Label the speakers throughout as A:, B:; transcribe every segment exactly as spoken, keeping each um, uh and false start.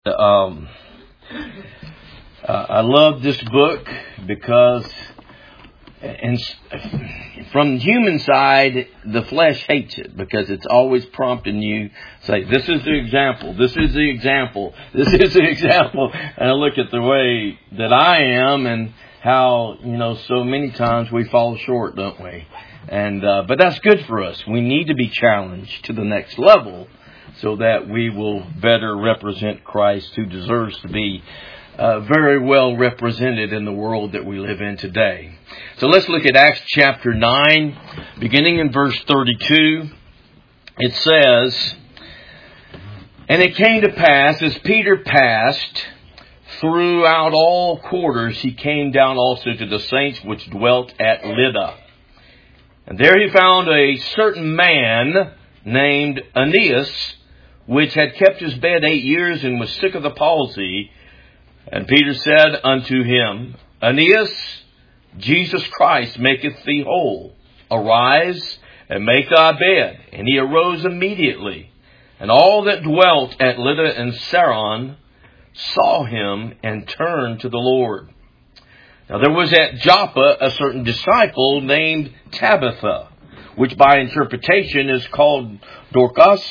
A: Um, uh, I love this book because, and from the human side, the flesh hates it because it's always prompting you say, "This is the example. This is the example. This is the example." And I look at the way that I am and how, you know, so many times we fall short, don't we? And uh, but that's good for us. We need to be challenged to the next level, so that we will better represent Christ, who deserves to be uh, very well represented in the world that we live in today. So let's look at Acts chapter nine, beginning in verse thirty-two. It says, "And it came to pass, as Peter passed throughout all quarters, he came down also to the saints which dwelt at Lydda. And there he found a certain man named Aeneas, which had kept his bed eight years and was sick of the palsy. And Peter said unto him, Aeneas, Jesus Christ maketh thee whole. Arise and make thy bed. And he arose immediately. And all that dwelt at Lydda and Saron saw him and turned to the Lord. Now there was at Joppa a certain disciple named Tabitha, which by interpretation is called Dorcas,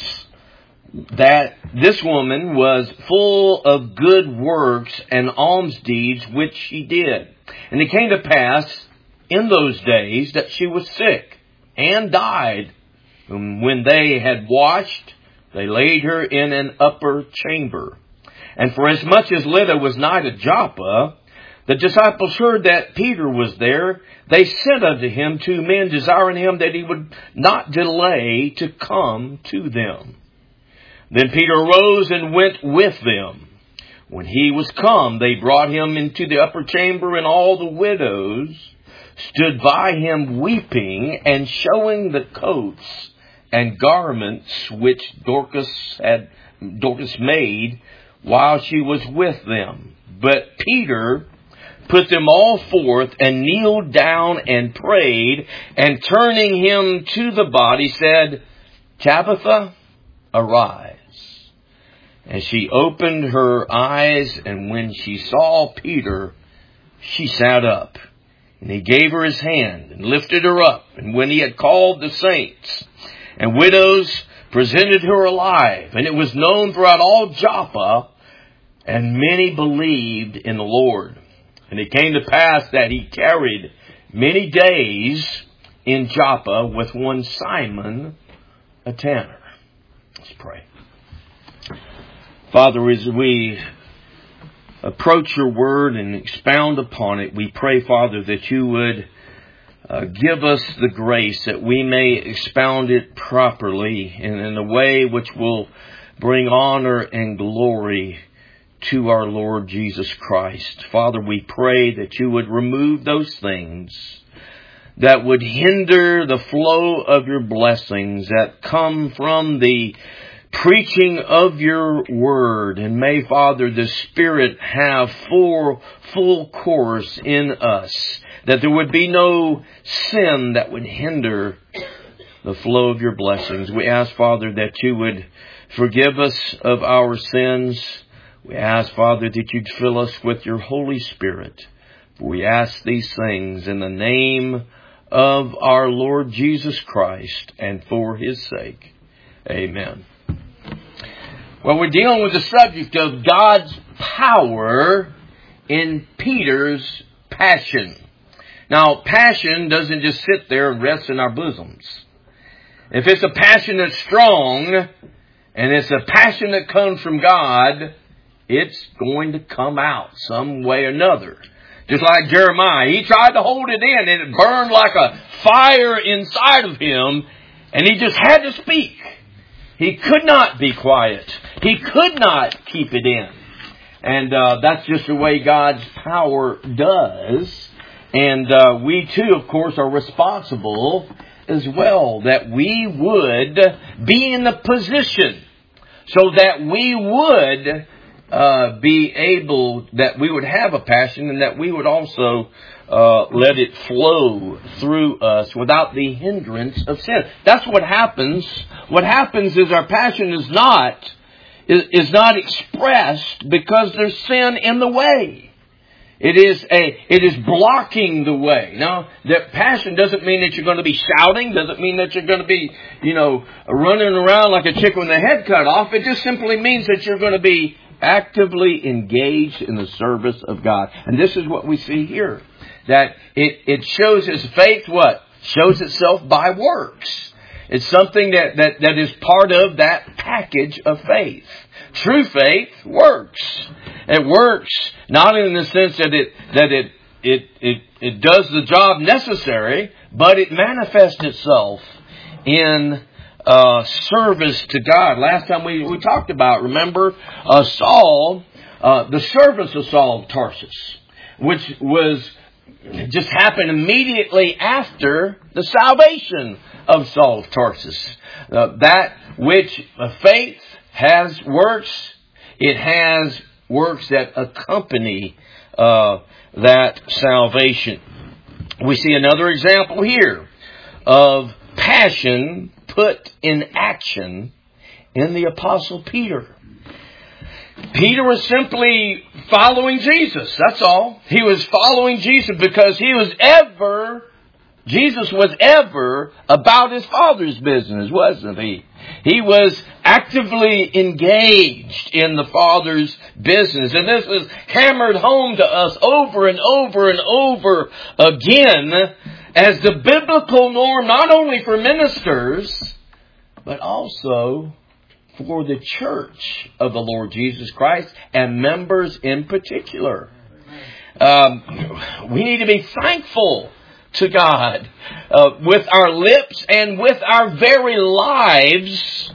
A: that this woman was full of good works and alms deeds which she did. And it came to pass in those days that she was sick and died. And when they had washed, they laid her in an upper chamber. And forasmuch as Lydda was nigh to Joppa, the disciples heard that Peter was there. They sent unto him two men, desiring him that he would not delay to come to them. Then Peter arose and went with them. When he was come, they brought him into the upper chamber, and all the widows stood by him weeping and showing the coats and garments which Dorcas had Dorcas made while she was with them. But Peter put them all forth and kneeled down and prayed, and turning him to the body said, Tabitha, arise. And she opened her eyes, and when she saw Peter, she sat up. And he gave her his hand and lifted her up. And when he had called the saints and widows, presented her alive. And it was known throughout all Joppa, and many believed in the Lord. And it came to pass that he tarried many days in Joppa with one Simon, a tanner." Let's pray. Father, as we approach your word and expound upon it, we pray, Father, that you would uh, give us the grace that we may expound it properly and in a way which will bring honor and glory to our Lord Jesus Christ. Father, we pray that you would remove those things that would hinder the flow of your blessings that come from the preaching of your word. And may, Father, the Spirit have full, full course in us, that there would be no sin that would hinder the flow of your blessings. We ask, Father, that you would forgive us of our sins. We ask, Father, that you'd fill us with your Holy Spirit. We ask these things in the name of our Lord Jesus Christ and for his sake. Amen. Well, we're dealing with the subject of God's power in Peter's passion. Now, passion doesn't just sit there and rest in our bosoms. If it's a passion that's strong, and it's a passion that comes from God, it's going to come out some way or another. Just like Jeremiah. He tried to hold it in, and it burned like a fire inside of him, and he just had to speak. He could not be quiet. He could not keep it in. And uh, that's just the way God's power does. And uh, we too, of course, are responsible as well, that we would be in the position so that we would Uh, be able, that we would have a passion, and that we would also uh, let it flow through us without the hindrance of sin. That's what happens. What happens is our passion is not is, is not expressed because there's sin in the way. It is a, it is blocking the way. Now, that passion doesn't mean that you're going to be shouting, doesn't mean that you're going to be, you know, running around like a chicken with the head cut off. It just simply means that you're going to be actively engaged in the service of God. And this is what we see here. That it, it shows His faith, what? Shows itself by works. It's something that, that, that is part of that package of faith. True faith works. It works not in the sense that it that it it it, it does the job necessary, but it manifests itself in uh, service to God. Last time we, we talked about, remember, uh, Saul, uh, the service of Saul of Tarsus, which was just happened immediately after the salvation of Saul of Tarsus. Uh, that which uh, faith has works, it has works that accompany uh, that salvation. We see another example here of passion put in action in the Apostle Peter. Peter was simply following Jesus. That's all. He was following Jesus because he was ever, Jesus was ever about His Father's business, wasn't He? He was actively engaged in the Father's business. And this is hammered home to us over and over and over again as the biblical norm, not only for ministers, but also for the church of the Lord Jesus Christ and members in particular. Um, we need to be thankful to God uh, with our lips and with our very lives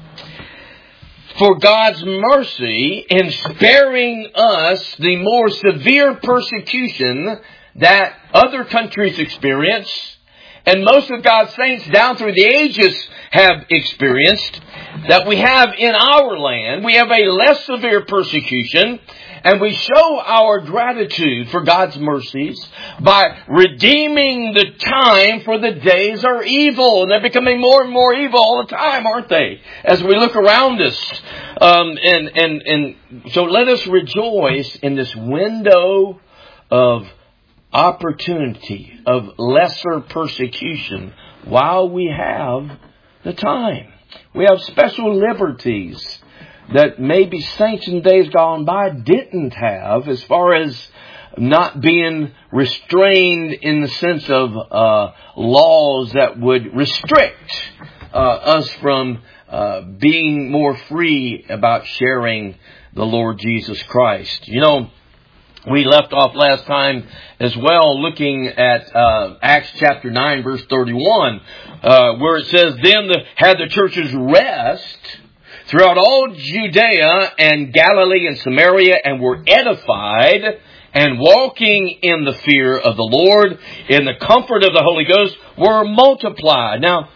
A: for God's mercy in sparing us the more severe persecution that other countries experience and most of God's saints down through the ages have experienced, that we have in our land. We have a less severe persecution, and we show our gratitude for God's mercies by redeeming the time, for the days are evil. And they're becoming more and more evil all the time, aren't they? As we look around us. Um, and, and, and so let us rejoice in this window of opportunity, of lesser persecution, while we have the time. We have special liberties that maybe saints in days gone by didn't have, as far as not being restrained in the sense of uh, laws that would restrict uh, us from uh, being more free about sharing the Lord Jesus Christ. You know, we left off last time as well looking at uh, Acts chapter nine, verse thirty-one, uh, where it says, Then the, had the churches rest throughout all Judea and Galilee and Samaria, and were edified, and walking in the fear of the Lord, in the comfort of the Holy Ghost, were multiplied. Now,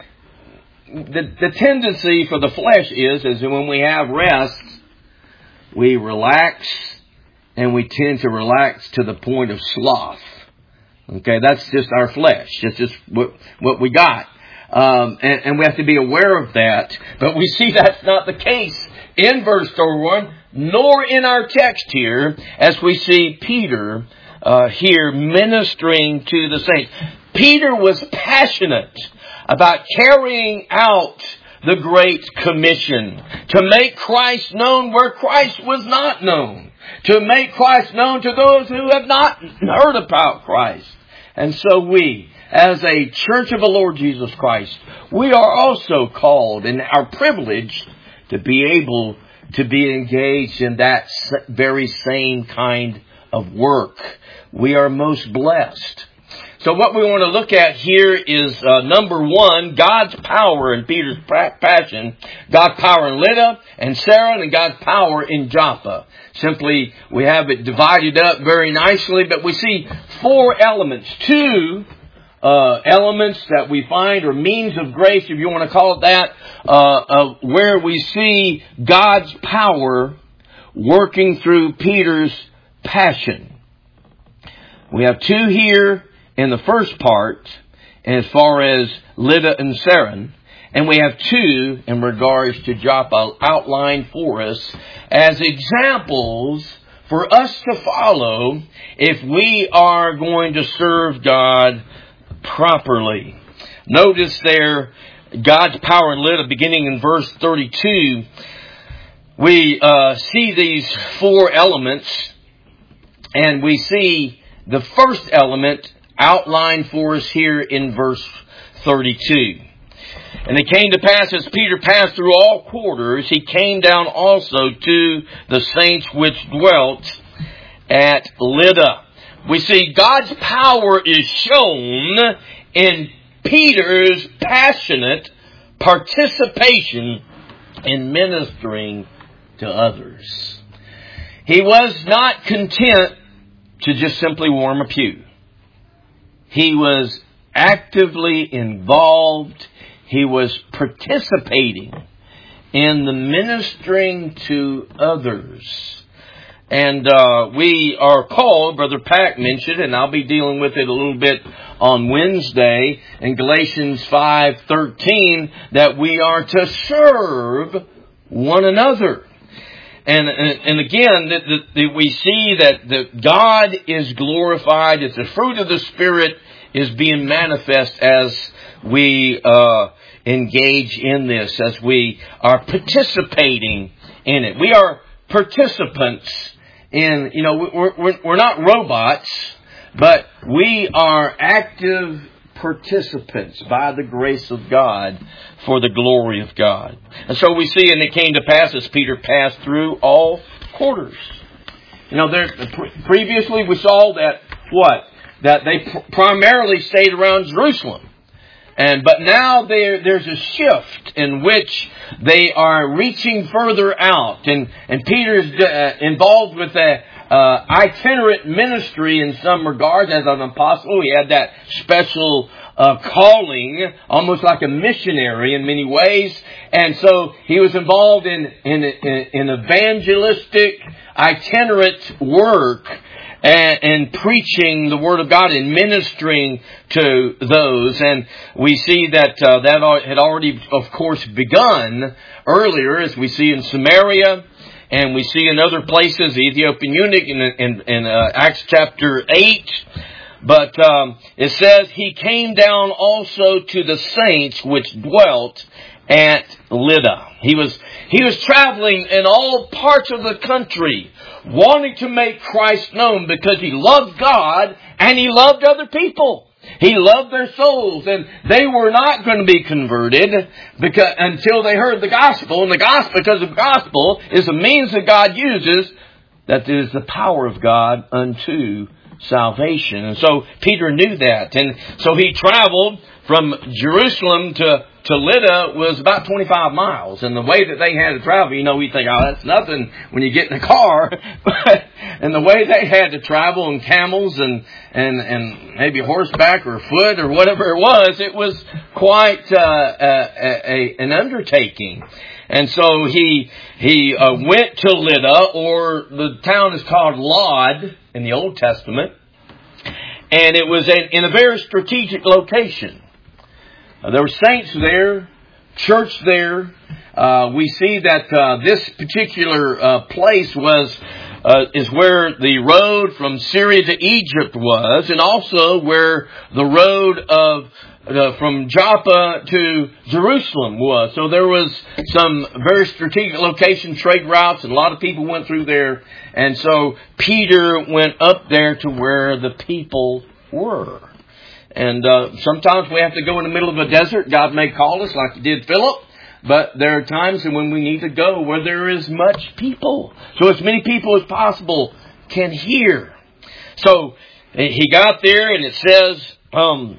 A: the, the tendency for the flesh is, is that when we have rest, we relax, and we tend to relax to the point of sloth. Okay, that's just our flesh. It's just what, what we got. Um, and, and we have to be aware of that. But we see that's not the case in verse thirty-one, nor in our text here, as we see Peter uh, here ministering to the saints. Peter was passionate about carrying out the Great Commission, to make Christ known where Christ was not known, to make Christ known to those who have not heard about Christ. And so we, as a church of the Lord Jesus Christ, we are also called and are privileged to be able to be engaged in that very same kind of work. We are most blessed. So what we want to look at here is, uh, number one, God's power in Peter's passion, God's power in Lydda and Saron, and God's power in Joppa. Simply, we have it divided up very nicely, but we see four elements. Two uh, elements that we find, or means of grace, if you want to call it that, uh, of where we see God's power working through Peter's passion. We have two here in the first part, as far as Lydda and Saron. and we have two in regards to Joppa outlined for us as examples for us to follow if we are going to serve God properly. Notice there God's power in Lydda, beginning in verse thirty-two. We uh, see these four elements, and we see the first element outlined for us here in verse thirty-two. And it came to pass, as Peter passed through all quarters, he came down also to the saints which dwelt at Lydda. We see God's power is shown in Peter's passionate participation in ministering to others. He was not content to just simply warm a pew. He was actively involved. He was participating in the ministering to others. And uh, we are called, Brother Pack mentioned, and I'll be dealing with it a little bit on Wednesday, in Galatians five thirteen, that we are to serve one another. And and, and again, that, that, that we see that, that God is glorified, that the fruit of the Spirit is being manifest as we uh, engage in this, as we are participating in it. We are participants in, you know, we're, we're, we're not robots, but we are active participants by the grace of God for the glory of God. And so we see, and it came to pass as Peter passed through all quarters. You know, there previously we saw that what? That they pr- primarily stayed around Jerusalem. And but now there there's a shift in which they are reaching further out, and and Peter's uh, involved with a uh, itinerant ministry in some regards as an apostle. He had that special uh, calling, almost like a missionary in many ways, and so he was involved in in, in, in evangelistic itinerant work. And, and preaching the Word of God and ministering to those. And we see that uh, that had already, of course, begun earlier, as we see in Samaria. And we see in other places, the Ethiopian eunuch in, in, in uh, Acts chapter eight. But um, it says, he came down also to the saints which dwelt at Lydda. He was he was traveling in all parts of the country, wanting to make Christ known because he loved God and he loved other people. He loved their souls, and they were not going to be converted because until they heard the gospel. And the gospel, because the gospel is the means that God uses, that is the power of God unto salvation. And so Peter knew that, and so he traveled from Jerusalem to to Lydda was about twenty-five miles. And the way that they had to travel, you know, we think, oh, that's nothing when you get in a car. And the way they had to travel in camels and, and, and maybe horseback or foot or whatever it was, it was quite uh, a, a, an undertaking. And so he he uh, went to Lydda, or the town is called Lod in the Old Testament. And it was in, in a very strategic location. Uh, there were saints there, church there. Uh, we see that uh, this particular uh, place was uh, is where the road from Syria to Egypt was, and also where the road of uh, from Joppa to Jerusalem was. So there was some very strategic location, trade routes, and a lot of people went through there. And so Peter went up there to where the people were. And uh, sometimes we have to go in the middle of a desert. God may call us like He did Philip. But there are times when we need to go where there is much people, so as many people as possible can hear. So he got there, and it says um,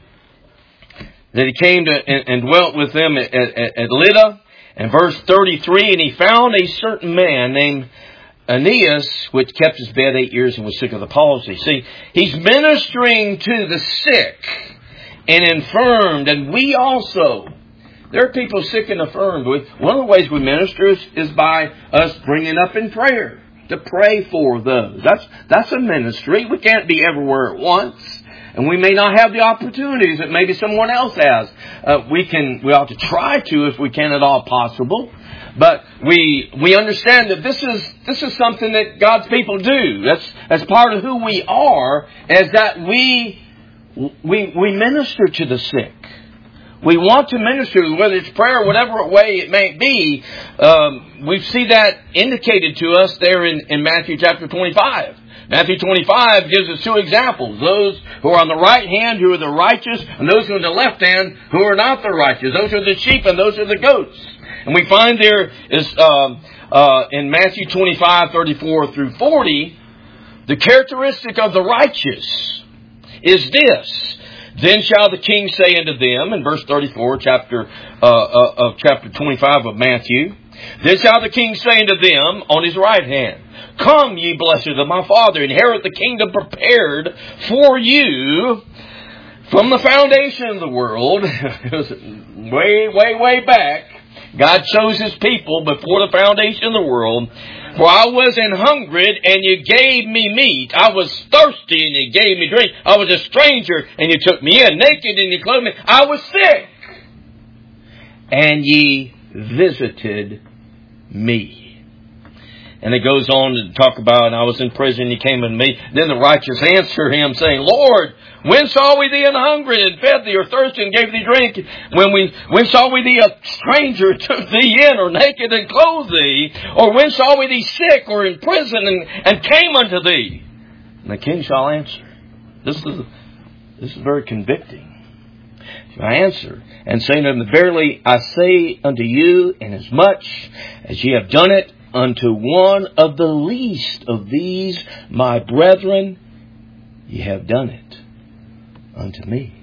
A: that he came to and, and dwelt with them at, at, at Lydda. And verse thirty-three, and he found a certain man named Aeneas, which kept his bed eight years and was sick of the palsy. See, he's ministering to the sick and infirmed, and we also. There are people sick and affirmed. One of the ways we minister is, is by us bringing up in prayer, to pray for those. That's that's a ministry. We can't be everywhere at once. And we may not have the opportunities that maybe someone else has. Uh, we can, we ought to try to if we can at all possible. But we, we understand that this is, this is something that God's people do. That's, that's part of who we are, is that we, we, we minister to the sick. We want to minister, whether it's prayer, whatever way it may be. Um, we see that indicated to us there in, in Matthew chapter twenty-five. Matthew twenty-five gives us two examples. Those who are on the right hand, who are the righteous, and those who are on the left hand, who are not the righteous. Those are the sheep and those are the goats. And we find there is um, uh, in Matthew twenty-five, thirty-four through forty, the characteristic of the righteous is this. Then shall the king say unto them, in verse thirty-four, chapter uh, uh, of chapter twenty-five of Matthew, then shall the king say unto them on his right hand, Come, ye blessed of my Father, inherit the kingdom prepared for you from the foundation of the world. It was way, way, way back. God chose His people before the foundation of the world. For I was an hungered, and you gave me meat. I was thirsty, and you gave me drink. I was a stranger, and you took me in. Naked, and you clothed me. I was sick, and ye visited me. And it goes on to talk about, and I was in prison, you came unto me. Then the righteous answer him, saying, Lord, when saw we thee an hungry, and fed thee, or thirsty, and gave thee drink? When we, when saw we thee a stranger, took thee in, or naked, and clothed thee? Or when saw we thee sick, or in prison, and, and came unto thee? And the king shall answer. This is, this is very convicting. I answer, and say unto them, Verily I say unto you, inasmuch as ye have done it unto one of the least of these my brethren, ye have done it unto me.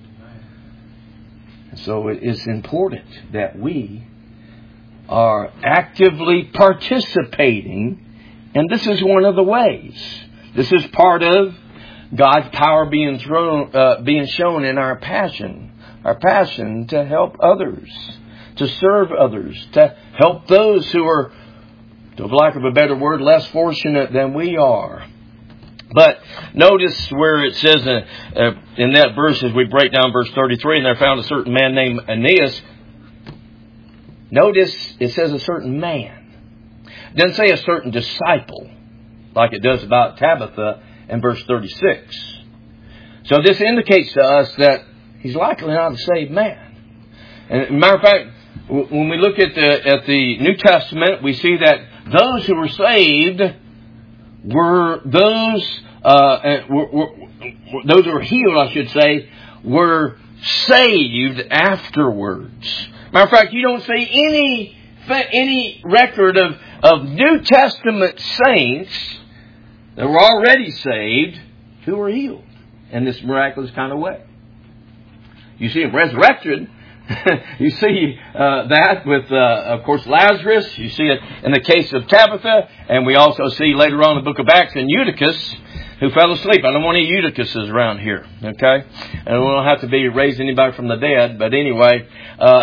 A: And so it is important that we are actively participating, and this is one of the ways. This is part of God's power being thrown, uh, being shown in our passion, our passion to help others, to serve others, to help those who are, for lack of a better word, less fortunate than we are. But notice where it says uh, uh, in that verse, as we break down verse thirty-three, and there found a certain man named Aeneas. Notice it says a certain man. It doesn't say a certain disciple, like it does about Tabitha in verse thirty-six. So this indicates to us that he's likely not a saved man. And as a matter of fact, when we look at the at the New Testament, we see that those who were saved were those uh, were, were, those who were healed, I should say, were saved afterwards. Matter of fact, you don't see any any record of of New Testament saints that were already saved who were healed in this miraculous kind of way. You see them resurrected. You see uh, that with, uh, of course, Lazarus. You see it in the case of Tabitha. And we also see later on in the book of Acts in Eutychus, who fell asleep. I don't want any Eutychuses around here, okay? And we don't have to be raising anybody from the dead. But anyway, uh,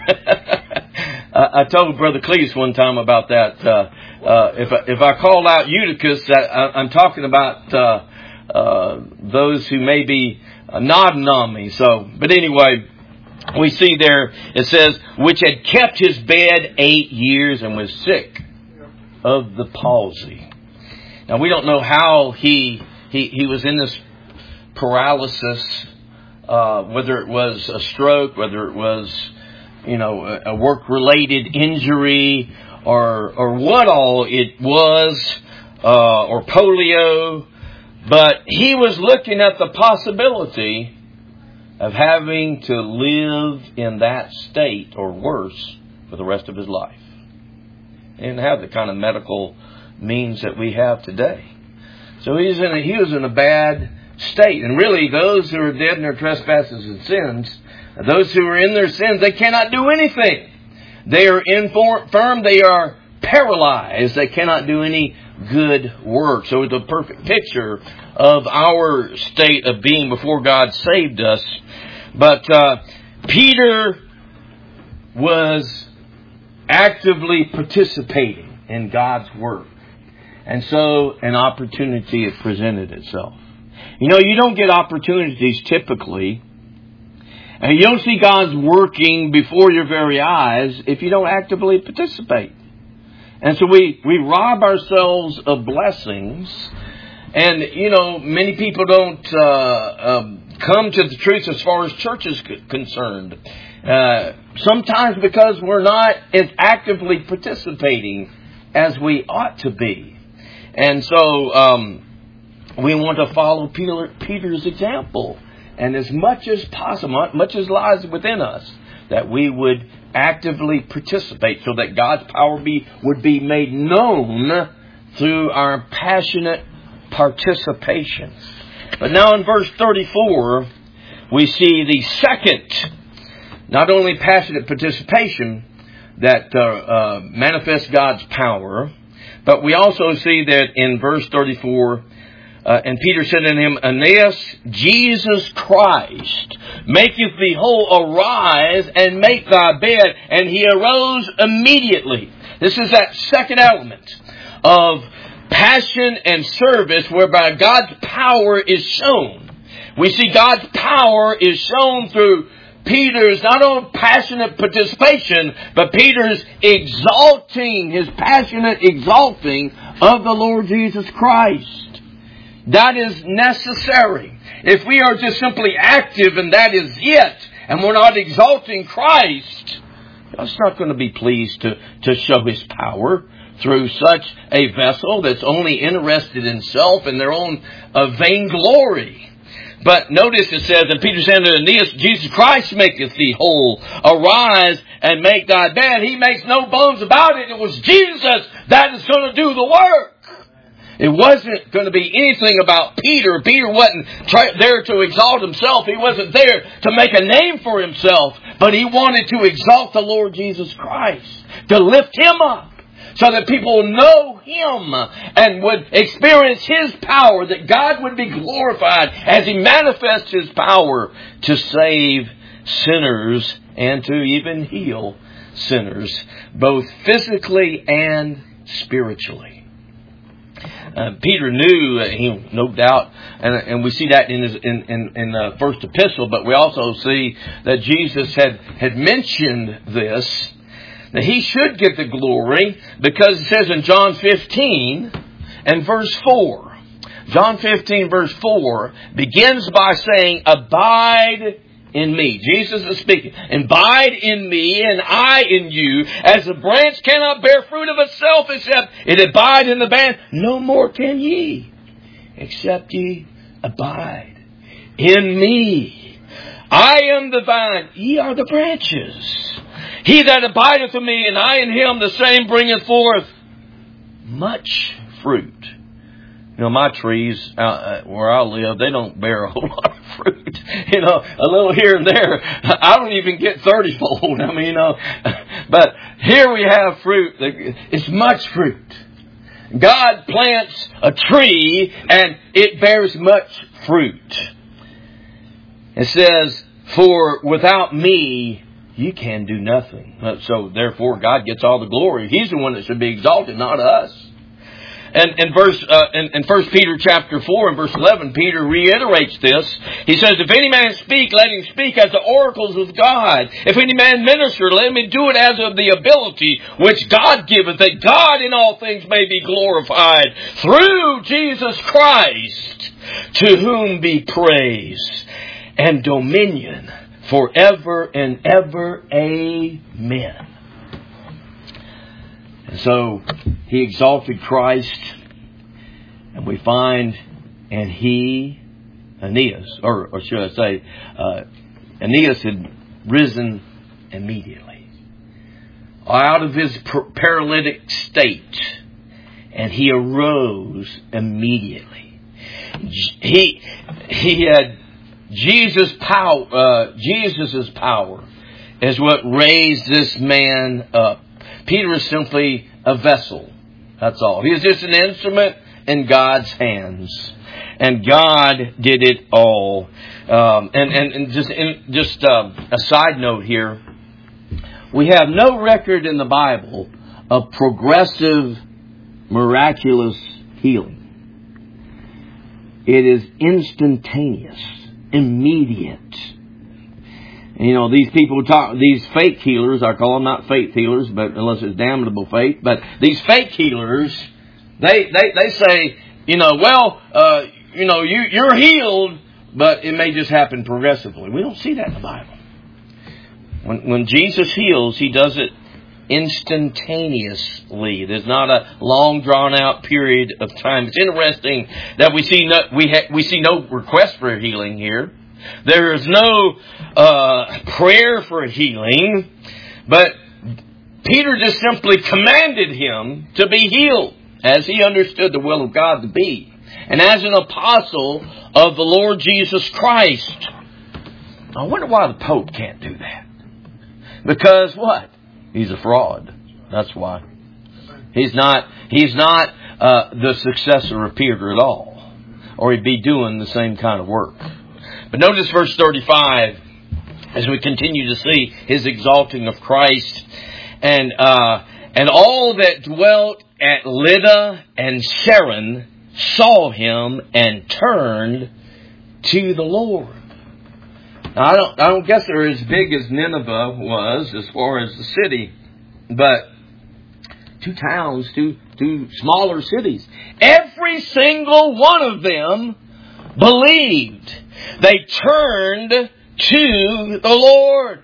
A: I told Brother Cleese one time about that. Uh, uh, if, I, if I call out Eutychus, I, I'm talking about uh, uh, those who may be nodding on me. So, but anyway, we see there, it says, which had kept his bed eight years and was sick of the palsy. Now, we don't know how he he, he was in this paralysis, uh, whether it was a stroke, whether it was, you know, a, a work-related injury, or or what all it was, uh, or polio. But he was looking at the possibility of having to live in that state or worse for the rest of his life. He didn't have the kind of medical means that we have today. So he's in a, he was in a bad state. And really, those who are dead in their trespasses and sins, those who are in their sins, they cannot do anything. They are infirm. They are paralyzed. They cannot do any good work. So it's a perfect picture of our state of being before God saved us. But uh, Peter was actively participating in God's work. And so an opportunity had presented itself. You know, you don't get opportunities typically, and you don't see God's working before your very eyes if you don't actively participate. And so we, we rob ourselves of blessings. And, you know, many people don't uh, um, come to the truth as far as church is concerned. Uh, sometimes because we're not as actively participating as we ought to be. And so um, we want to follow Peter, Peter's example. And as much as possible, much as lies within us, that we would actively participate so that God's power be would be made known through our passionate participation. But now in verse thirty-four, we see the second, not only passionate participation that uh, uh, manifests God's power, but we also see that in verse thirty-four, uh, and Peter said unto him, Aeneas, Jesus Christ maketh thee whole, arise and make thy bed. And he arose immediately. This is that second element of passion and service whereby God's power is shown. We see God's power is shown through Peter's not only passionate participation, but Peter's exalting, his passionate exalting of the Lord Jesus Christ. That is necessary. If we are just simply active and that is it, and we're not exalting Christ, God's not going to be pleased to, to show His power through such a vessel that's only interested in self and their own uh, vainglory. But notice it says, and Peter said unto Aeneas, Jesus Christ maketh thee whole. Arise and make thy bed. He makes no bones about it. It was Jesus that is going to do the work. It wasn't going to be anything about Peter. Peter wasn't try- there to exalt himself. He wasn't there to make a name for himself. But he wanted to exalt the Lord Jesus Christ, to lift Him up, so that people know Him and would experience His power, that God would be glorified as He manifests His power to save sinners and to even heal sinners, both physically and spiritually. Uh, Peter knew, uh, he, no doubt, and, and we see that in his in, in, in the first epistle, but we also see that Jesus had, had mentioned this, that He should get the glory, because it says in John fifteen and verse four. John fifteen verse four begins by saying, abide in me. Jesus is speaking. Abide in me and I in you, as the branch cannot bear fruit of itself except it abide in the vine. No more can ye, except ye abide in me. I am the vine, ye are the branches. He that abideth in me, and I in him, the same bringeth forth much fruit. You know, my trees uh, where I live, they don't bear a whole lot of fruit. You know, a little here and there. I don't even get thirty-fold. I mean, you know, but here we have fruit. It's much fruit. God plants a tree and it bears much fruit. It says, for without me, you can do nothing. So therefore, God gets all the glory. He's the one that should be exalted, not us. And in verse, uh, in, in First Peter chapter four and verse eleven, Peter reiterates this. He says, if any man speak, let him speak as the oracles of God. If any man minister, let him do it as of the ability which God giveth, that God in all things may be glorified through Jesus Christ, to whom be praise and dominion forever and ever. Amen. And so he exalted Christ, and we find, and he, Aeneas, or, or should I say, uh, Aeneas had risen immediately out of his paralytic state, and he arose immediately. He he had Jesus' power. Uh, Jesus's power is what raised this man up. Peter is simply a vessel. That's all. He is just an instrument in God's hands. And God did it all. Um, and, and, and just, in, just um, a side note here. We have no record in the Bible of progressive, miraculous healing. It is instantaneous, immediate. You know, these people talk, these fake healers, I call them not faith healers, but unless it's damnable faith, but these fake healers, they, they, they say, you know, well, uh, you know, you, you're healed, but it may just happen progressively. We don't see that in the Bible. When, when Jesus heals, He does it instantaneously. There's not a long drawn out period of time. It's interesting that we see no, we ha, we see no request for healing here. There is no uh, prayer for healing, but Peter just simply commanded him to be healed as he understood the will of God to be. And as an apostle of the Lord Jesus Christ, I wonder why the Pope can't do that. Because what? He's a fraud. That's why. He's not, he's not uh, the successor of Peter at all. Or he'd be doing the same kind of work. But notice verse thirty-five, as we continue to see His exalting of Christ. And uh, and all that dwelt at Lydda and Sharon saw Him and turned to the Lord. Now, I don't, I don't guess they're as big as Nineveh was as far as the city. But two towns, two, two smaller cities. Every single one of them believed. They turned to the Lord.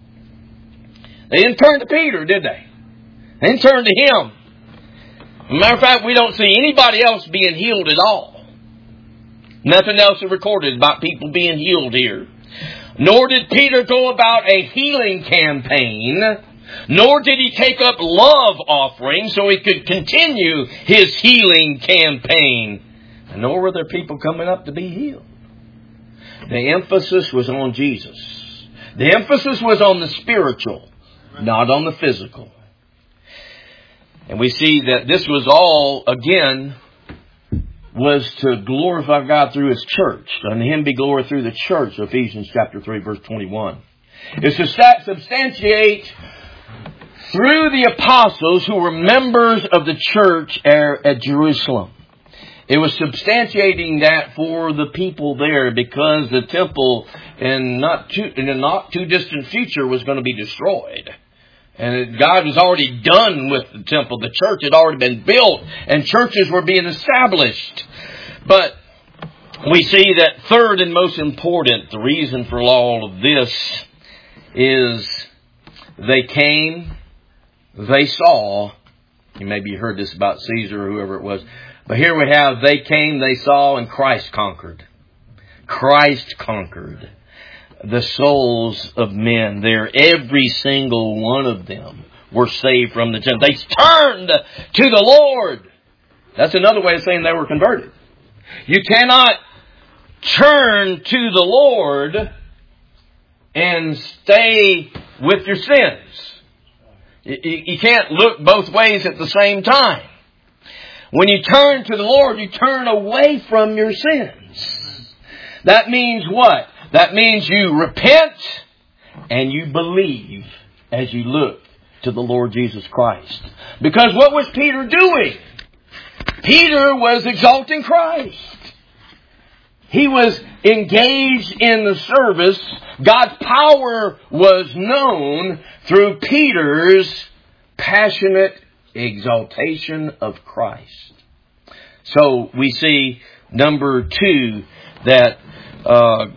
A: They didn't turn to Peter, did they? They didn't turn to Him. As a matter of fact, we don't see anybody else being healed at all. Nothing else is recorded about people being healed here. Nor did Peter go about a healing campaign. Nor did he take up love offerings so he could continue his healing campaign. And nor were there people coming up to be healed. The emphasis was on Jesus. The emphasis was on the spiritual, not on the physical. And we see that this was all, again, was to glorify God through His church. And Him be glory through the church, Ephesians chapter three, verse twenty-one. It's to substantiate through the apostles who were members of the church at Jerusalem. It was substantiating that for the people there, because the temple in not too, in a not too distant future was going to be destroyed. And God was already done with the temple. The church had already been built and churches were being established. But we see that third and most important, the reason for all of this is they came, they saw. You maybe heard this about Caesar or whoever it was. But here we have, they came, they saw, and Christ conquered. Christ conquered the souls of men there. Every single one of them were saved from the temple. They turned to the Lord. That's another way of saying they were converted. You cannot turn to the Lord and stay with your sins. You can't look both ways at the same time. When you turn to the Lord, you turn away from your sins. That means what? That means you repent and you believe as you look to the Lord Jesus Christ. Because what was Peter doing? Peter was exalting Christ. He was engaged in the service. God's power was known through Peter's passionate exaltation of Christ. So we see, number two, that uh,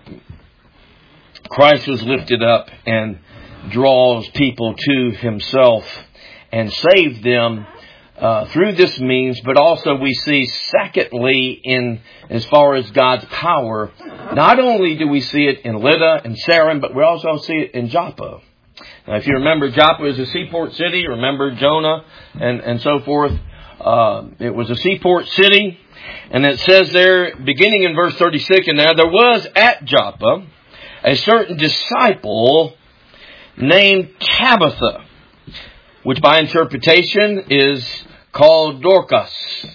A: Christ was lifted up and draws people to Himself and saves them uh, through this means. But also we see, secondly, in as far as God's power, not only do we see it in Lydda and Saron, but we also see it in Joppa. Now, if you remember, Joppa is a seaport city. Remember Jonah and, and so forth. Uh, it was a seaport city. And it says there, beginning in verse thirty-six, and there, there was at Joppa a certain disciple named Tabitha, which by interpretation is called Dorcas.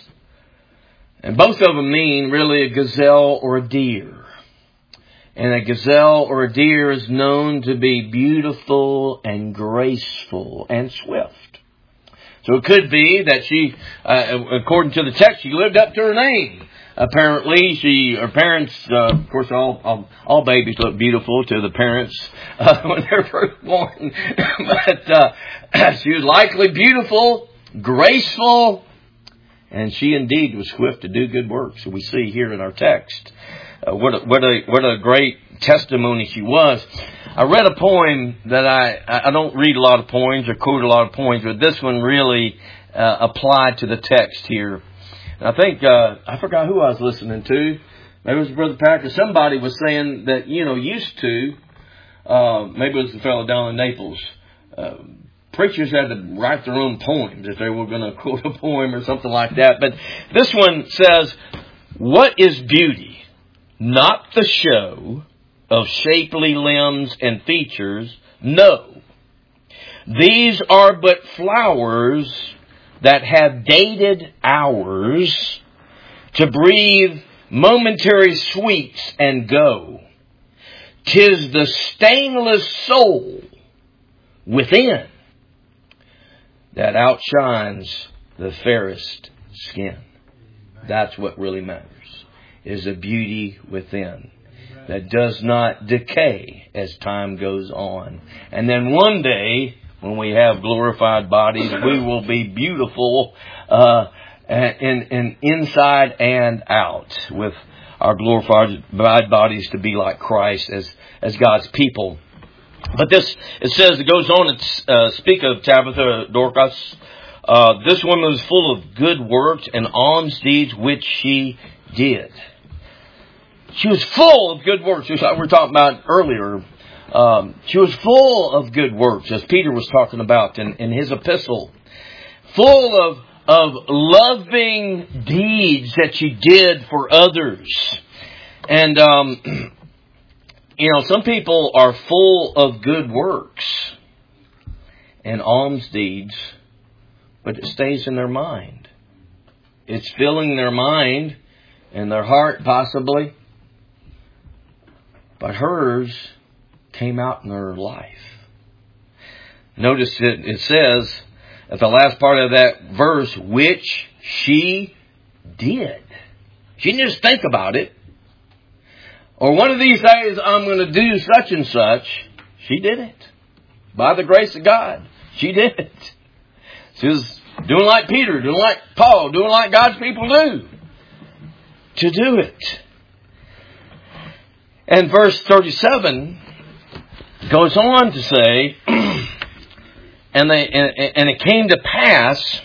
A: And both of them mean really a gazelle or a deer. And a gazelle or a deer is known to be beautiful and graceful and swift. So it could be that she, uh, according to the text, she lived up to her name. apparently, she, her parents, uh, of course, all, all all babies look beautiful to the parents uh, when they're first born. But uh, she was likely beautiful, graceful, and she indeed was swift to do good works. We see here in our text uh, what a, what a what a great testimony she was. I read a poem that I I don't read a lot of poems or quote a lot of poems, but this one really uh, applied to the text here. And I think uh, I forgot who I was listening to. Maybe it was Brother Packer. Somebody was saying that, you know, used to uh, maybe it was the fellow down in Naples. Uh, preachers had to write their own poems if they were going to quote a poem or something like that. But this one says, "What is beauty? Not the show of shapely limbs and features. No, these are but flowers that have dated hours to breathe momentary sweets and go. 'Tis the stainless soul within that outshines the fairest skin." That's what really matters, is a beauty within that does not decay as time goes on. And then one day, when we have glorified bodies, we will be beautiful uh, in, in inside and out, with our glorified bodies to be like Christ as as God's people. But this, it says, it goes on to uh, speak of Tabitha Dorcas. Uh, this woman was full of good works and alms deeds which she did. She was full of good works, just like we were talking about earlier. Um, she was full of good works, as Peter was talking about in, in his epistle. Full of, of loving deeds that she did for others. And, um, you know, some people are full of good works and alms deeds, but it stays in their mind. It's filling their mind and their heart, possibly. But hers came out in her life. Notice it, it says at the last part of that verse, which she did. She didn't just think about it. Or one of these days I'm going to do such and such. She did it. By the grace of God, she did it. She was doing like Peter, doing like Paul, doing like God's people do. To do it. And verse thirty-seven goes on to say, and they and, and it came to pass.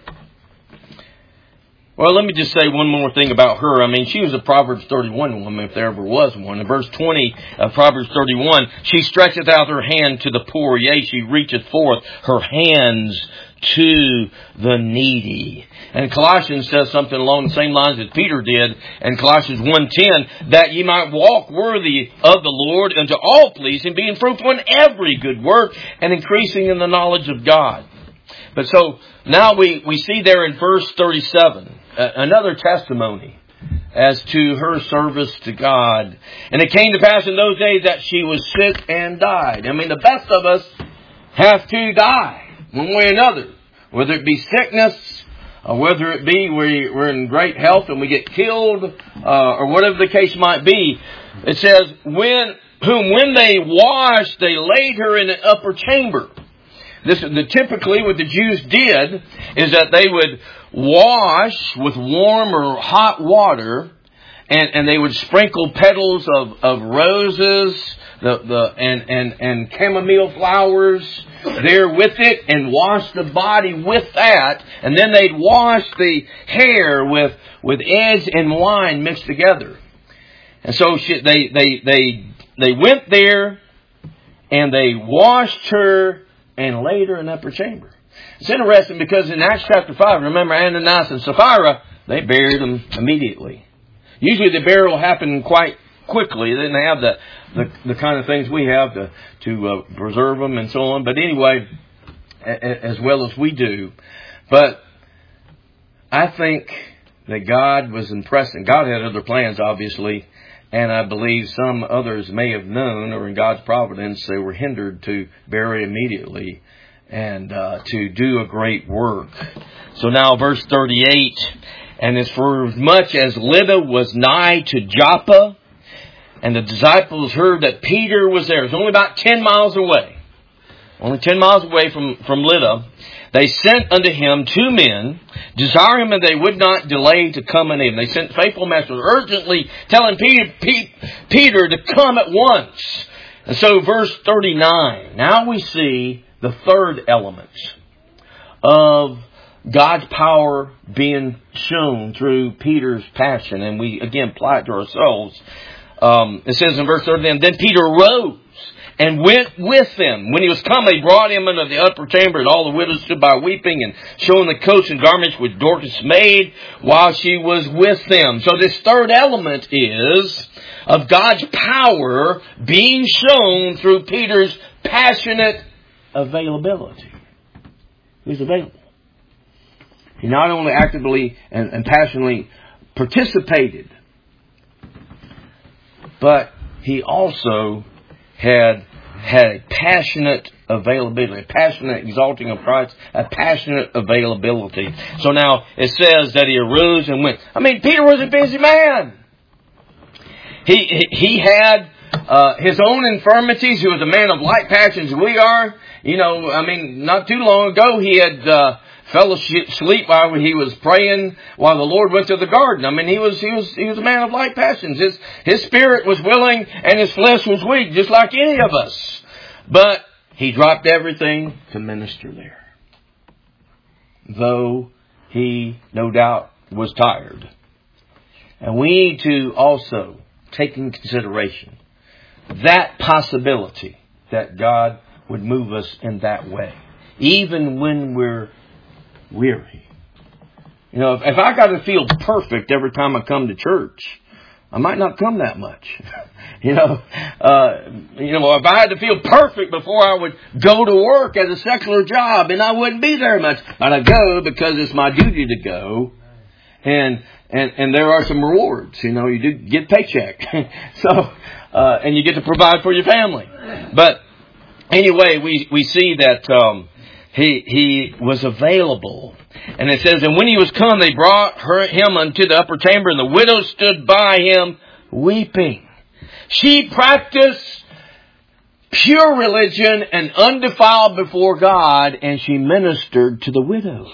A: Well, let me just say one more thing about her. I mean, she was a Proverbs thirty-one woman, if there ever was one. In verse twenty of Proverbs thirty-one, she stretcheth out her hand to the poor, yea, she reacheth forth her hands to the needy. And Colossians says something along the same lines as Peter did in Colossians one ten, that ye might walk worthy of the Lord unto all pleasing, being fruitful in every good work and increasing in the knowledge of God. But so now we, we see there in verse thirty-seven, uh, another testimony as to her service to God. And it came to pass in those days that she was sick and died. I mean, the best of us have to die one way or another. Whether it be sickness, or whether it be we, we're in great health and we get killed, uh, or whatever the case might be. It says, when whom when they washed, they laid her in an upper chamber. This is the, typically what the Jews did is that they would wash with warm or hot water, and, and they would sprinkle petals of, of roses the, the, and, and, and chamomile flowers there with it, and wash the body with that. And then they'd wash the hair with, with edge and wine mixed together. And so she, they, they, they, they went there and they washed her and laid her in upper chamber. It's interesting because in Acts chapter five, remember Ananias and Sapphira, they buried them immediately. Usually the burial happened quite quickly. They didn't have the, the, the kind of things we have to, to uh, preserve them and so on. But anyway, a, as well as we do. But I think that God was impressing. God had other plans, obviously. And I believe some others may have known, or in God's providence, they were hindered to bury immediately and uh, to do a great work. So now verse thirty-eight, And as for as much as Lydda was nigh to Joppa, and the disciples heard that Peter was there. It was only about ten miles away. Only ten miles away from, from Lydda. They sent unto him two men, desiring him that they would not delay to come unto him. They sent faithful messengers urgently telling Peter, Peter to come at once. And so verse thirty-nine. Now we see the third element of God's power being shown through Peter's passion. And we again apply it to ourselves. Um, it says in verse thirty-nine, then Peter rose and went with them. When he was come, they brought him into the upper chamber, and all the widows stood by weeping and showing the coats and garments which Dorcas made while she was with them. So this third element is of God's power being shown through Peter's passionate availability. He's available. He not only actively and, and passionately participated, but he also had had a passionate availability, a passionate exalting of Christ, a passionate availability. So now it says that he arose and went. I mean, Peter was a busy man. He he had uh, his own infirmities. He was a man of like passions as we are. You know, I mean, not too long ago he had uh, fell asleep while he was praying while the Lord went to the garden. I mean, he was he was he was a man of like passions. His his spirit was willing and his flesh was weak, just like any of us. But he dropped everything to minister there, though he no doubt was tired. And we need to also take in consideration that possibility that God would move us in that way, even when we're weary. You know, if, if I got to feel perfect every time I come to church, I might not come that much. you know, uh, you know, if I had to feel perfect before I would go to work at a secular job, and I wouldn't be there much, but I go because it's my duty to go, and and and there are some rewards. You know, you do get a paycheck, so uh, and you get to provide for your family. But anyway, we we see that. Um, He he was available. And it says, and when he was come, they brought her, him unto the upper chamber, and the widow stood by him weeping. She practiced pure religion and undefiled before God, and she ministered to the widows.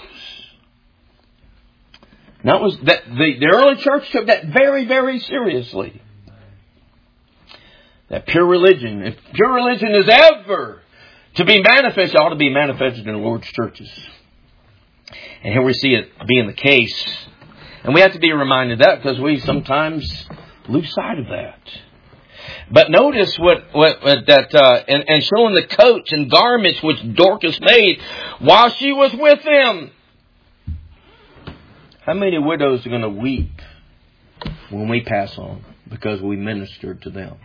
A: That was that the, the early church took that very, very seriously. That pure religion, if pure religion is ever to be manifested, it ought to be manifested in the Lord's churches. And here we see it being the case. And we have to be reminded of that because we sometimes lose sight of that. But notice what, what, what that, uh, and, and showing the coats and garments which Dorcas made while she was with them. How many widows are going to weep when we pass on because we ministered to them?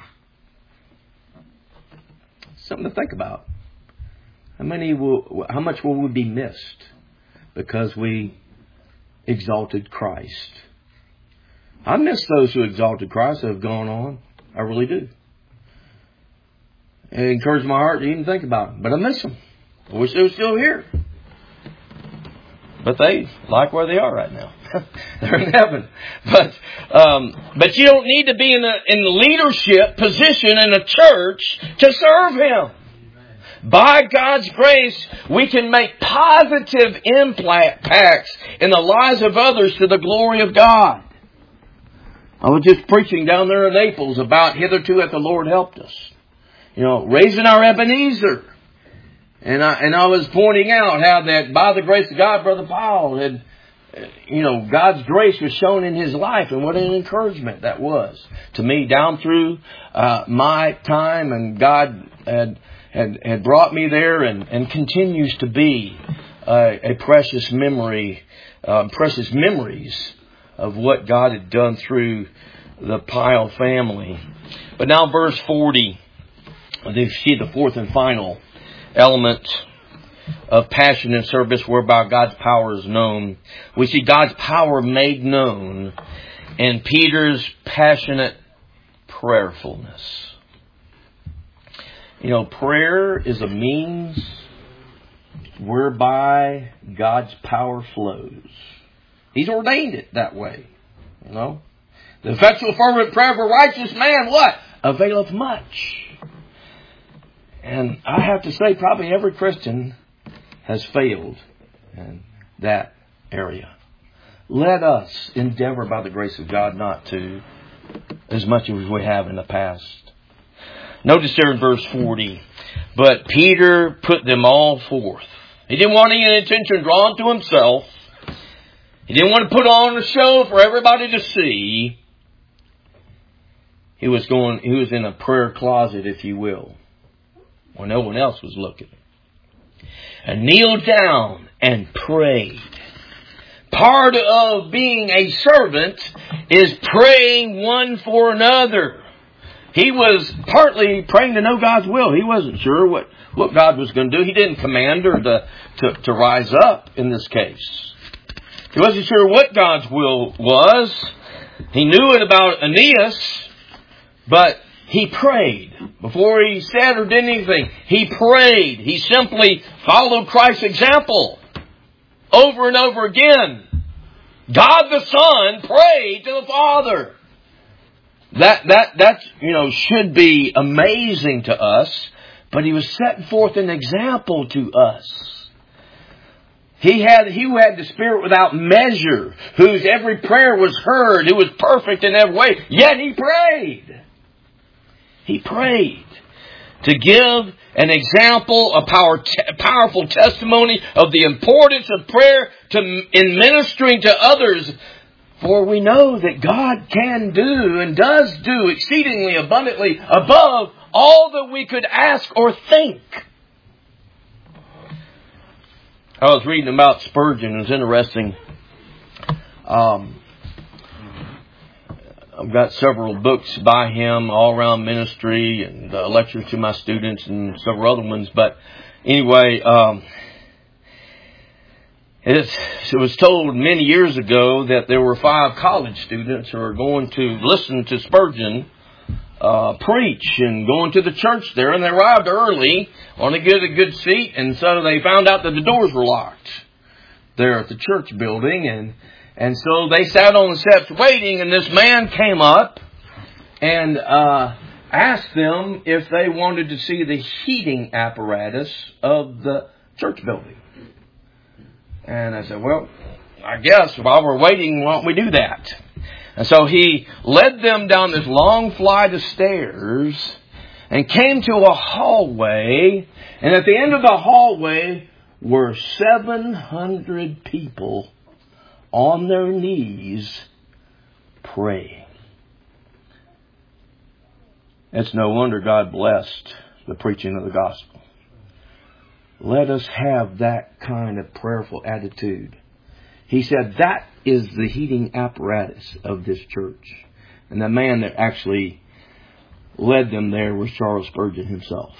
A: Something to think about. How many will, how much will we be missed because we exalted Christ? I miss those who exalted Christ that have gone on. I really do. It encouraged my heart to even think about them. But I miss them. I wish they were still here. But they like where they are right now. They're in heaven. But um, but you don't need to be in a in the leadership position in a church to serve Him. By God's grace, we can make positive impacts in the lives of others to the glory of God. I was just preaching down there in Naples about hitherto hath the Lord helped us. You know, raising our Ebenezer. And I, and I was pointing out how that by the grace of God, Brother Paul had, you know, God's grace was shown in his life, and what an encouragement that was to me down through uh, my time, and God had had, had brought me there and, and continues to be uh, a precious memory, uh, precious memories of what God had done through the Pyle family. But now verse forty, you see the fourth and final element of passion and service whereby God's power is known. We see God's power made known in Peter's passionate prayerfulness. You know, prayer is a means whereby God's power flows. He's ordained it that way. You know? The effectual fervent prayer of a righteous man, what? Availeth much. And I have to say, probably every Christian has failed in that area. Let us endeavor by the grace of God not to, as much as we have in the past. Notice there in verse forty, but Peter put them all forth. He didn't want any attention drawn to himself. He didn't want to put on a show for everybody to see. He was going, he was in a prayer closet, if you will, when no one else was looking. And kneeled down and prayed. Part of being a servant is praying one for another. He was partly praying to know God's will. He wasn't sure what, what God was going to do. He didn't command her to, to, to rise up in this case. He wasn't sure what God's will was. He knew it about Aeneas, but he prayed. Before he said or did anything, he prayed. He simply followed Christ's example over and over again. God the Son prayed to the Father. That, that, that, you know, should be amazing to us, but he was setting forth an example to us. He had, he who had the Spirit without measure, whose every prayer was heard, who was perfect in every way, yet he prayed. He prayed to give an example, a power, powerful testimony of the importance of prayer to, in ministering to others. For we know that God can do and does do exceedingly abundantly above all that we could ask or think. I was reading about Spurgeon. It was interesting. Um, I've got several books by him all around ministry and uh, lectures to my students and several other ones. But anyway, um, it's, it was told many years ago that there were five college students who were going to listen to Spurgeon uh, preach and going to the church there. And they arrived early, wanted to get a good seat. And so they found out that the doors were locked there at the church building. And And so they sat on the steps waiting, and this man came up and uh, asked them if they wanted to see the heating apparatus of the church building. And I said, well, I guess while we're waiting, why don't we do that? And so he led them down this long flight of stairs and came to a hallway. And at the end of the hallway were seven hundred people on their knees praying. It's no wonder God blessed the preaching of the gospel. Let us have that kind of prayerful attitude. He said that is the heating apparatus of this church. And the man that actually led them there was Charles Spurgeon himself.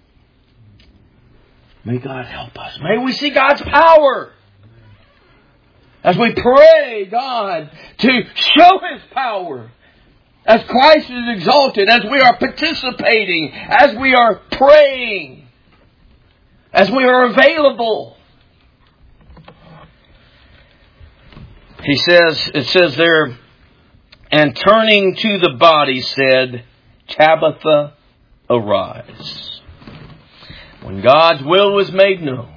A: May God help us. May we see God's power as we pray, God, to show His power. As Christ is exalted, as we are participating, as we are praying, as we are available. He says, it says there, and turning to the body said, Tabitha, arise. When God's will was made known,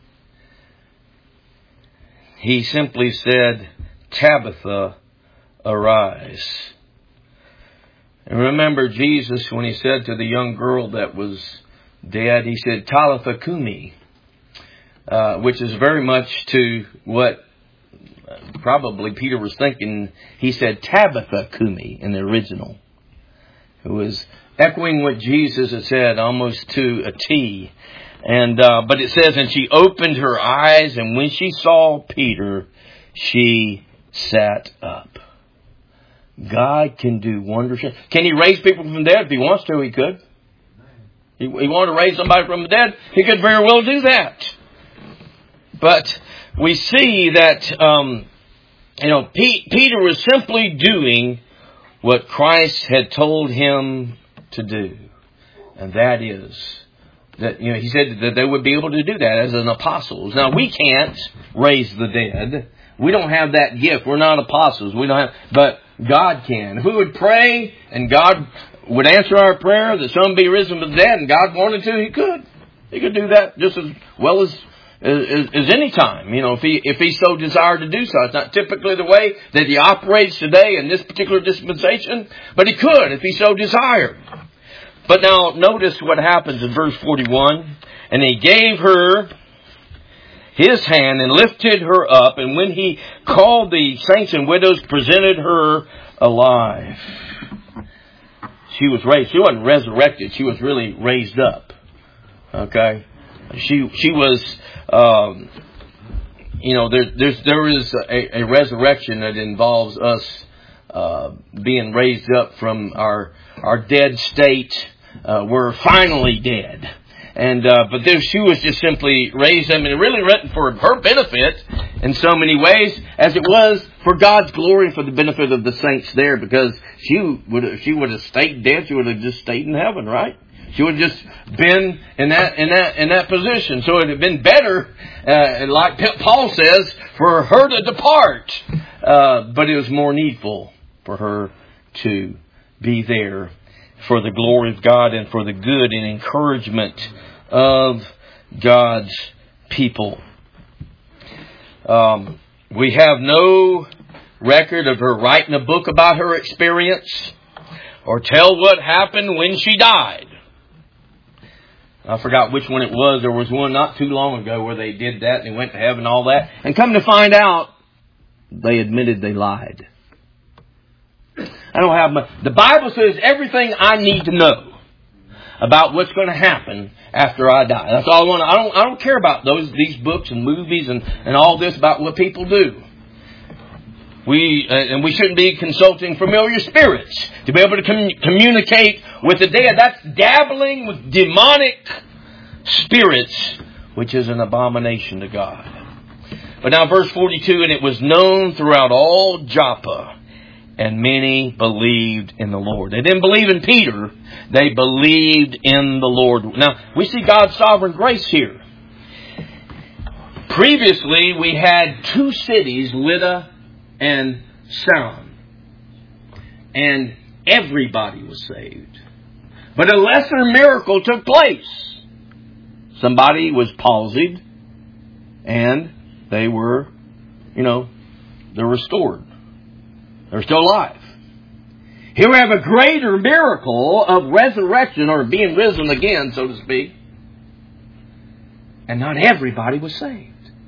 A: He simply said, Tabitha, arise. And remember Jesus, when He said to the young girl that was dead, He said, Talitha Kumi, uh, which is very much to what probably Peter was thinking. He said Tabitha Kumi in the original. It was echoing what Jesus had said almost to a T. And uh, but it says, and she opened her eyes, and when she saw Peter, she sat up. God can do wonders. Can He raise people from the dead? If He wants to, He could. He, he wanted to raise somebody from the dead, He could very well do that. But we see that um, you know P- Peter was simply doing what Christ had told him to do, and that is that you know He said that they would be able to do that as an apostles. Now we can't raise the dead. We don't have that gift. We're not apostles. We don't have, but God can. If we would pray and God would answer our prayer that some be risen from the dead, and God wanted to, He could. He could do that just as well as As, as any time, you know, if he if he so desired to do so. It's not typically the way that He operates today in this particular dispensation, but He could if He so desired. But now notice what happens in verse forty-one. And He gave her His hand and lifted her up, and when He called the saints and widows, presented her alive. She was raised. She wasn't resurrected. She was really raised up. Okay? She she was, um, you know, there there's there is a, a resurrection that involves us uh, being raised up from our our dead state. Uh, we're finally dead, and uh, but there she was just simply raised up, and it really written for her benefit in so many ways, as it was for God's glory, for the benefit of the saints there, because she would if she would have stayed dead, she would have just stayed in heaven, right? She would have just been in that in that in that position. So it would have been better, uh, like Paul says, for her to depart. Uh, but it was more needful for her to be there for the glory of God and for the good and encouragement of God's people. Um, we have no record of her writing a book about her experience or tell what happened when she died. I forgot which one it was. There was one not too long ago where they did that and they went to heaven and all that. And come to find out, they admitted they lied. I don't have my... The Bible says everything I need to know about what's going to happen after I die. That's all I want. I don't. I don't care about those these books and movies and, and all this about what people do. We uh, and we shouldn't be consulting familiar spirits to be able to com- communicate with the dead. That's dabbling with demonic spirits, which is an abomination to God. But now verse forty-two, and it was known throughout all Joppa, and many believed in the Lord. They didn't believe in Peter. They believed in the Lord. Now, we see God's sovereign grace here. Previously, we had two cities, Lydda and Saron. And everybody was saved. But a lesser miracle took place. Somebody was palsied, and they were, you know, they're restored. They're still alive. Here we have a greater miracle of resurrection, or being risen again, so to speak. And not everybody was saved.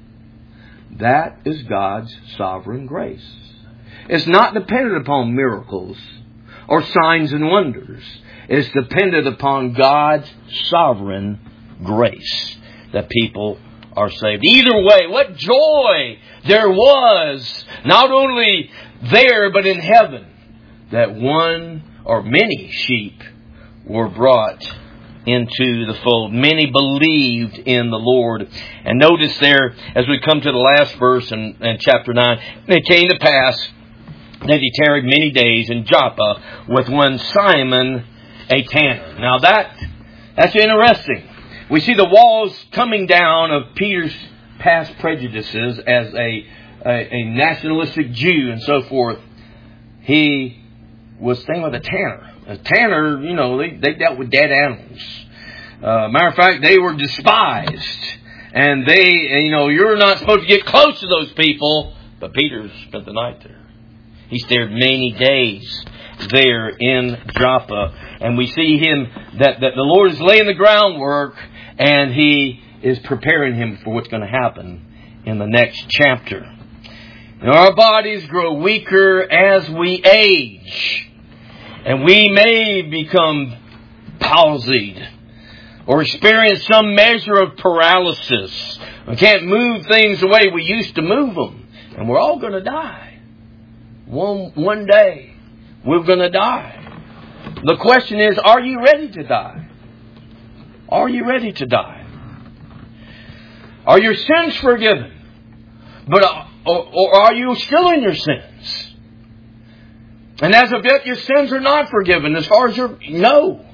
A: That is God's sovereign grace. It's not dependent upon miracles or signs and wonders. It's dependent upon God's sovereign grace that people are saved. Either way, what joy there was, not only there but in heaven, that one or many sheep were brought into the fold. Many believed in the Lord. And notice there, as we come to the last verse in, in chapter nine, it came to pass that he tarried many days in Joppa with one Simon, a tanner. Now that that's interesting. We see the walls coming down of Peter's past prejudices as a, a, a nationalistic Jew and so forth. He was staying with a tanner. A tanner, you know, they, they dealt with dead animals. Uh, matter of fact, they were despised. And they, you know, you're not supposed to get close to those people. But Peter spent the night there. He stayed many days there in Joppa. And we see him, that, that the Lord is laying the groundwork, and He is preparing him for what's going to happen in the next chapter. And our bodies grow weaker as we age. And we may become palsied or experience some measure of paralysis. We can't move things the way we used to move them. And we're all going to die. One, one day, we're going to die. The question is, are you ready to die? Are you ready to die? Are your sins forgiven? But or, or are you still in your sins? And as of yet, your sins are not forgiven as far as your... No.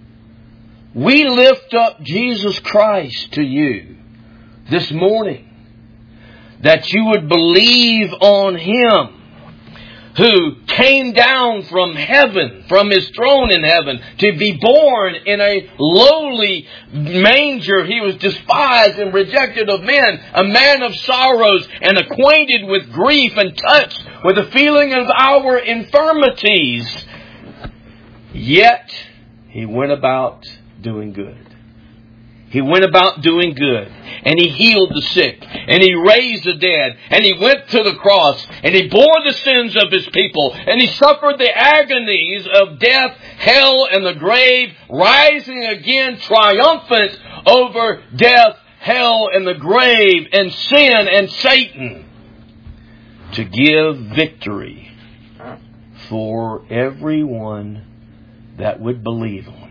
A: We lift up Jesus Christ to you this morning. that you would believe on Him, who came down from heaven, from His throne in heaven, to be born in a lowly manger. He was despised and rejected of men, a man of sorrows and acquainted with grief and touched with the feeling of our infirmities. Yet He went about doing good. He went about doing good, and He healed the sick, and He raised the dead, and He went to the cross, and He bore the sins of His people, and He suffered the agonies of death, hell, and the grave, rising again triumphant over death, hell, and the grave, and sin, and Satan, to give victory for everyone that would believe on Him.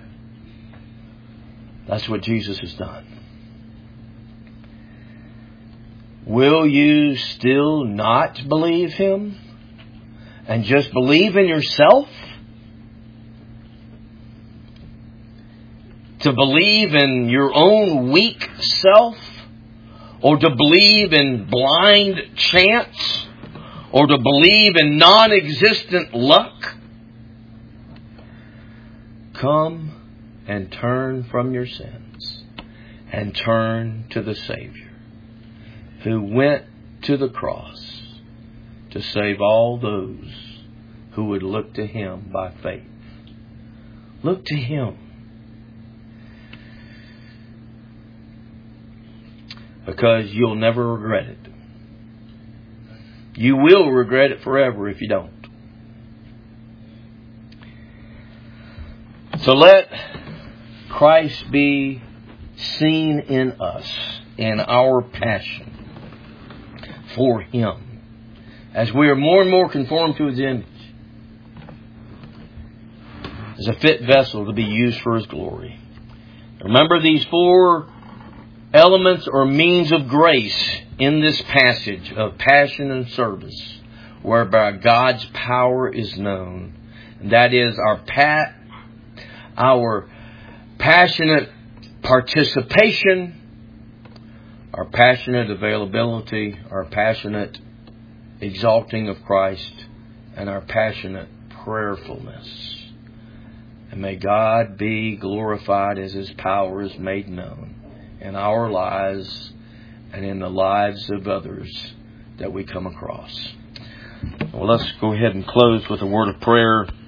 A: That's what Jesus has done. Will you still not believe Him and just believe in yourself? To believe in your own weak self? Or to believe in blind chance? Or to believe in non-existent luck? Come and turn from your sins and turn to the Savior who went to the cross to save all those who would look to Him by faith. Look to Him. Because you'll never regret it. You will regret it forever if you don't. So let Christ be seen in us, in our passion for Him, as we are more and more conformed to His image, as a fit vessel to be used for His glory. Remember these four elements or means of grace in this passage of passion and service, whereby God's power is known. And that is our pat, our passionate participation, our passionate availability, our passionate exalting of Christ, and our passionate prayerfulness. And may God be glorified as His power is made known in our lives and in the lives of others that we come across. Well, let's go ahead and close with a word of prayer.